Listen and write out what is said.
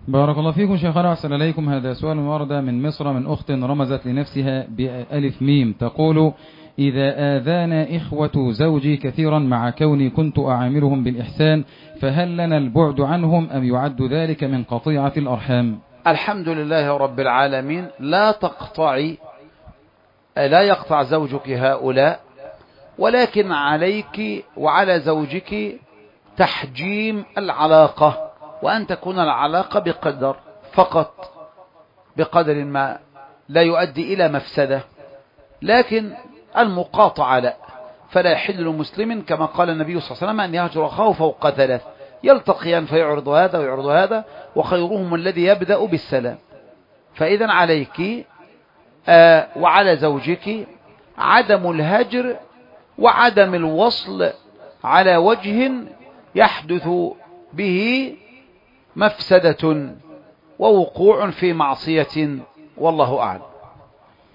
بارك الله فيكم شيخنا، أحسن إليكم. هذا سؤال ورد من مصر من أخت رمزت لنفسها بألف ميم، تقول: إذا آذانا إخوة زوجي كثيرا مع كوني كنت أعاملهم بالإحسان، فهل لنا البعد عنهم أم يعد ذلك من قطيعة الأرحام؟ الحمد لله رب العالمين. لا يقطع زوجك هؤلاء، ولكن عليك وعلى زوجك تحجيم العلاقة، وأن تكون العلاقة بقدر فقط، بقدر ما لا يؤدي إلى مفسدة، لكن المقاطعة لا. فلا يحل لمسلم كما قال النبي صلى الله عليه وسلم أن يهجر أخاه فوق 3، يلتقيان فيعرض هذا ويعرض هذا، وخيرهم الذي يبدأ بالسلام. فإذا عليك وعلى زوجك عدم الهجر وعدم الوصل على وجه يحدث به مفسدة ووقوع في معصية، والله أعلم.